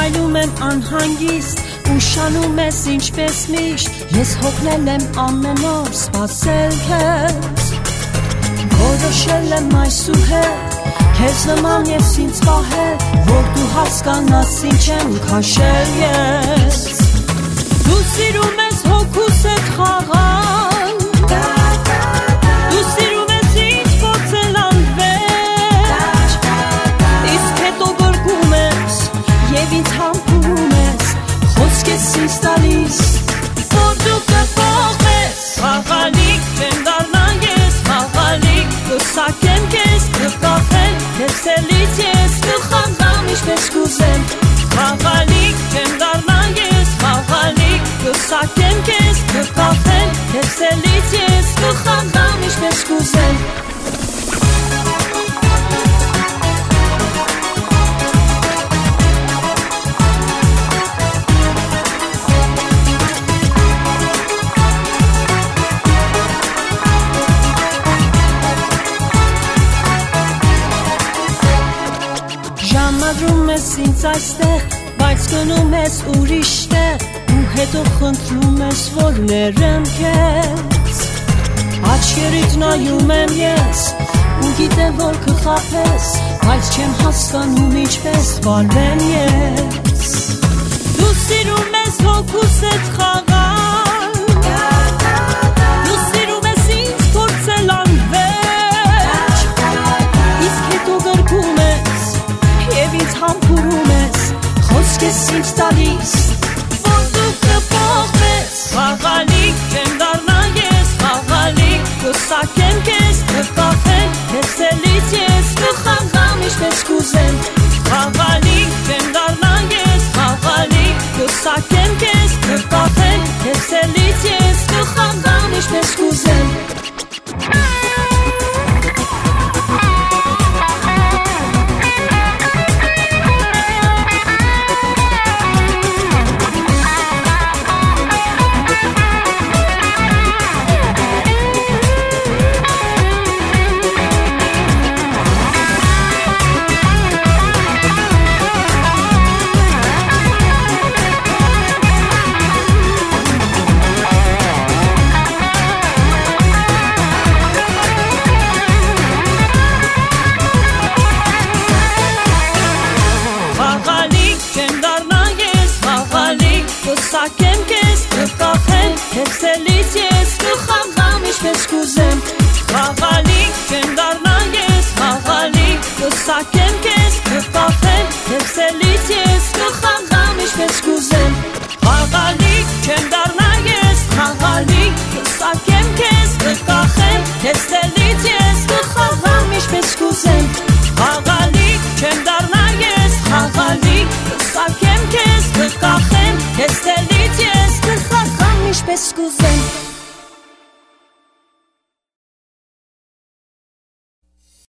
նայում եմ անհանգիստ ու շանում ես ինչպես միշտ ես հոգնել եմ ամեն օր սպասել քեզ որոշել եմ այսուհետ քեզ նման ես ինձ պահել որ դու հասկանաս ինչ եմ քաշել ես դու սիրում ես հոգուս հետ խաղալ դու սիրում ես ինձ փորձելանվել իսկ հետո գրկում ես եւ ինձ համբուրում ես խոսք ես ինձ տալիս որ դու կփոխես խաղալիք չեմ դառնա ես խաղալիք կսակեմ քեզ կկախեմ քեզ էլից ես կխաղամ ինչպես կուզեմ խաղալիք չեմ դառնա ես խաղալիք կսակեմ քեզ կկախեմ քեզ էլից ես կխաղամ ինչպես կուզեմ Ժամադրում ես ինձ այստեղ, բայց գնում ես ուրիշ տեղ ու հետո խնդրում ես, որ ներեմ քեզ Աչքերիդ նայում եմ ես ու գիտեմ, որ կխաբես բայց չեմ հասկանում ինչպես վարվեմ ես Դու սիրում ես հոգուս հետ խաղալ Դու սիրում ես ինձ փորձելանվել Իսկ հետո գրկում ես Եվ ինձ համբուրում ես, խոսք ես ինձ տալիս Որ դու կփոխվես Խաղալիք չեմ դառնա ես Խաղալիք կսակեմ քեզ կկախեմ Քեզ էլից ես կխաղամ ինչպես կուզեմ Խաղալիք չեմ դառնա ես Խաղալիք կսակեմ քեզ կկախեմ Քեզ էլից ես կխաղամ ինչպես կուզեմ Կսակեմ քեզ կկախեմ Քեզ էլից ես կխաղամ ինչպես կուզեմ Խաղալիք չեմ դառնա ես Խաղալիք կսակեմ քեզ կկախեմ Քեզ էլից ես կխաղամ ինչպես կուզեմ Խաղալիք չեմ դառնա ես Խաղալիք կսակեմ քեզ կկախեմ Քեզ էլից ես կխաղամ ինչպես կուզեմ Խաղալիք չեմ դառնա ես Խաղալիք կսակեմ քեզ կկախեմ Քեզ էլից ես կխաղամ ինչպես կուզեմ